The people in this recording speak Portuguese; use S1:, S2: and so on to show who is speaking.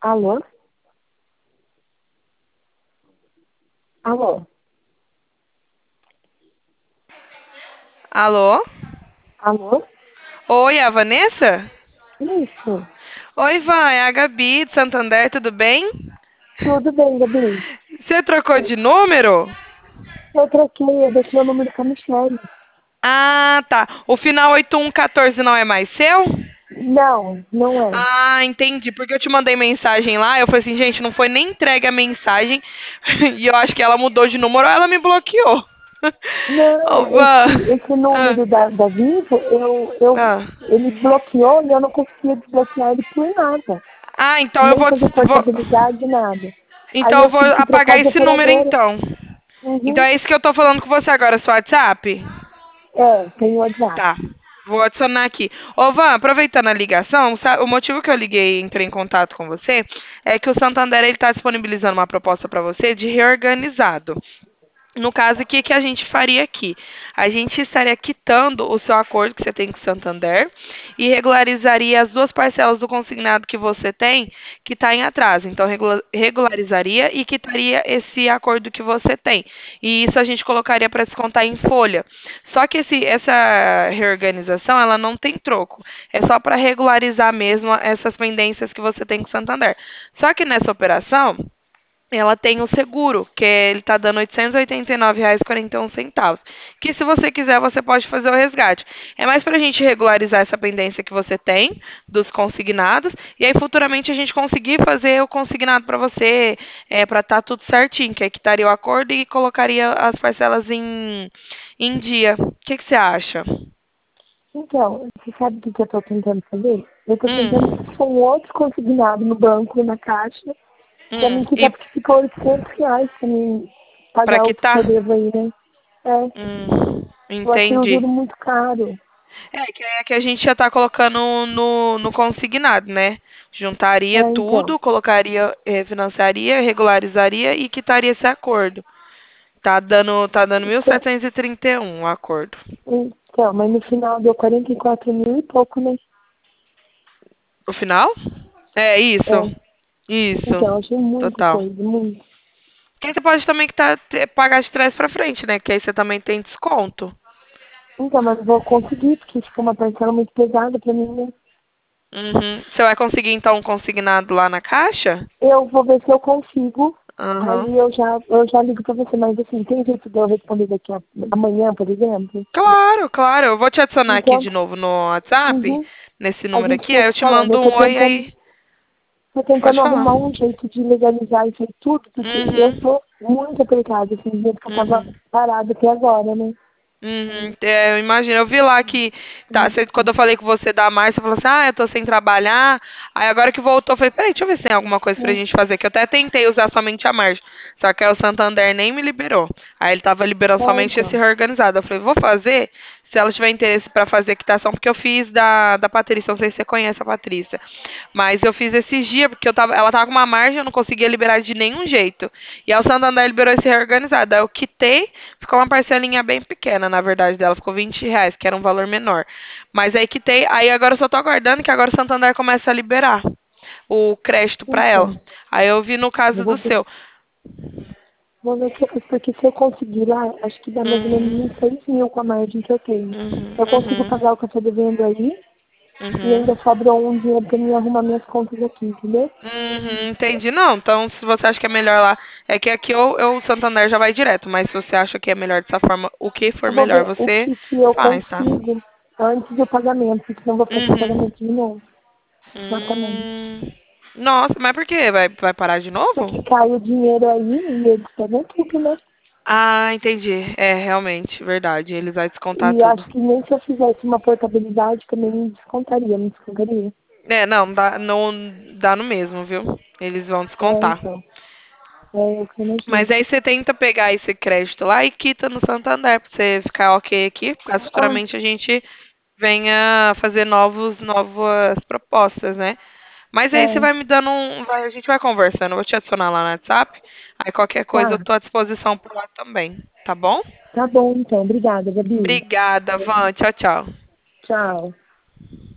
S1: Alô? Alô?
S2: Alô?
S1: Alô?
S2: Oi, é a Vanessa?
S1: Isso.
S2: Oi, Van, é a Gabi de Santander, tudo bem?
S1: Tudo bem, Gabi?
S2: Você trocou de número?
S1: Eu troquei, eu deixei meu número com a Michelle.
S2: Ah, tá. O final 8114 não é mais seu?
S1: Não, não é.
S2: Ah, entendi. Porque eu te mandei mensagem lá, eu falei assim, gente, não foi nem entregue a mensagem. E eu acho que ela mudou de número ou ela me bloqueou.
S1: Não,
S2: Ô, Van.
S1: esse
S2: Ah,
S1: número da Vivo,
S2: ah.
S1: ele bloqueou e eu não conseguia desbloquear ele por nada.
S2: Ah, então eu
S1: Nem
S2: vou,
S1: fazer portabilidade, nada. Aí
S2: então eu
S1: eu
S2: vou
S1: tive que trocar
S2: apagar
S1: de
S2: esse número
S1: operadora.
S2: então. Então
S1: Uhum.
S2: é isso que eu tô falando com você agora, seu WhatsApp?
S1: É, tem o WhatsApp.
S2: Tá. Vou adicionar aqui. Ô, Van, aproveitando a ligação, o motivo que eu liguei e entrei em contato com você é que o Santander está disponibilizando uma proposta para você de reorganizado. No caso, o que, que a gente faria aqui? A gente estaria quitando o seu acordo que você tem com o Santander e regularizaria as duas parcelas do consignado que você tem, que está em atraso. Então, regularizaria e quitaria esse acordo que você tem. E isso a gente colocaria para descontar em folha. Só que essa reorganização, ela não tem troco. É só para regularizar mesmo essas pendências que você tem com o Santander. Só que nessa operação ela tem o seguro, ele está dando R$ 889,41. Que se você quiser, você pode fazer o resgate. É mais para a gente regularizar essa pendência que você tem dos consignados, e aí futuramente a gente conseguir fazer o consignado para você, para estar tudo certinho, que aí quitaria o acordo e colocaria as parcelas em dia. O que você acha?
S1: Então, você sabe o que eu estou tentando fazer? Eu estou tentando
S2: Hum,
S1: puxar um outro consignado no banco, na caixa, pra mim
S2: e
S1: quitar, porque ficou R$ 800 pra mim
S2: para
S1: pagar o que
S2: quitar?
S1: eu devo aí, né? É, eu achei o
S2: Entendi.
S1: juro muito caro.
S2: É que a gente já tá colocando no consignado, né? Juntaria
S1: É, então.
S2: tudo, colocaria, financiaria, regularizaria e quitaria esse acordo. Tá dando mil
S1: Então,
S2: setecentos e trinta e um o acordo.
S1: mas no final deu 44 mil e pouco, né?
S2: O final? É isso.
S1: É,
S2: Isso.
S1: então, achei muita
S2: Total.
S1: coisa, muito.
S2: Que aí você pode também pagar de trás pra frente, né? Que aí você também tem desconto.
S1: Então, mas eu vou conseguir, porque ficou uma parcela muito pesada pra mim, né?
S2: Uhum. Você vai conseguir então um consignado lá na caixa?
S1: Eu vou ver se eu consigo.
S2: Aham.
S1: Aí eu já ligo pra você, mas assim, tem jeito de eu responder daqui amanhã, por exemplo?
S2: Claro, claro. Eu vou te adicionar aqui
S1: Então,
S2: de novo no WhatsApp,
S1: uhum,
S2: nesse
S1: a
S2: número
S1: gente
S2: aqui,
S1: vai
S2: aí eu
S1: se
S2: te
S1: falando.
S2: mando
S1: Eu tô
S2: um oi
S1: tentando,
S2: aí.
S1: tô
S2: Pode
S1: tentando
S2: falar.
S1: arrumar um jeito de legalizar isso aí tudo, porque eu
S2: Uhum.
S1: tô muito apertada, assim, do jeito que eu tava
S2: Uhum.
S1: parada até agora, né?
S2: Uhum. É, eu imagino. Eu vi lá que quando
S1: Isso.
S2: eu falei com você da Márcia, você falou assim, eu tô sem trabalhar. Aí agora que voltou, eu falei, peraí, deixa eu ver se tem alguma coisa pra
S1: É,
S2: gente fazer. Que eu até tentei usar somente a Márcia. Só que aí o Santander nem me liberou. Aí ele tava liberando somente esse
S1: então.
S2: reorganizado. Eu falei, vou fazer, se ela tiver interesse pra fazer quitação, porque eu fiz da Patrícia, não sei se você conhece a Patrícia. Mas eu fiz esses dias, porque ela tava com uma margem, eu não conseguia liberar de nenhum jeito. E aí o Santander liberou esse reorganizado. Aí eu quitei, ficou uma parcelinha bem pequena, na verdade, dela. Ficou R$ 20, que era um valor menor. Mas aí quitei, aí agora eu só tô aguardando que agora o Santander comece a liberar o crédito pra ela.
S1: Então,
S2: Aí eu vi no
S1: eu
S2: caso do seu.
S1: vou ver o que eu faço, porque se eu conseguir lá, acho que dá mais ou menos uns
S2: Uhum,
S1: 6 mil com a margem que eu tenho.
S2: uhum,
S1: Eu consigo
S2: uhum,
S1: pagar o que eu tô devendo aí e ainda
S2: uhum.
S1: sobrou um dinheiro pra mim arrumar minhas contas aqui, entendeu?
S2: Entendi. Não, então se você acha que é melhor lá, é que aqui o Santander já vai direto, mas se você acha que é melhor dessa forma, o que for
S1: Eu vou
S2: melhor
S1: ver o
S2: você
S1: que eu
S2: faz, tá?
S1: consigo antes do pagamento, porque senão eu vou ficar sem
S2: Uhum.
S1: pagamento de novo. Exatamente.
S2: Hum. Nossa, mas por quê? Vai parar de
S1: Porque
S2: novo?
S1: cai o dinheiro aí e eles pegam tudo, né?
S2: Ah, entendi. É, realmente, verdade. Eles vão descontar
S1: E
S2: tudo.
S1: acho que nem se eu fizesse uma portabilidade também me descontaria, me descontaria.
S2: É, não, não dá no mesmo, viu? Eles vão
S1: É,
S2: descontar.
S1: então. É o que eu
S2: Mas
S1: imagino.
S2: aí você tenta pegar esse crédito lá e quita no Santander pra você ficar ok aqui, caso
S1: Ah,
S2: futuramente a gente venha fazer novas propostas, né? Mas aí você
S1: é.
S2: vai me dando a gente vai conversando, eu vou te adicionar lá no WhatsApp. Aí qualquer coisa eu
S1: Tá.
S2: tô à disposição por lá também, tá bom?
S1: Tá bom, então. Obrigada, Gabi.
S2: Obrigada, Van. Tchau, tchau.
S1: Tchau.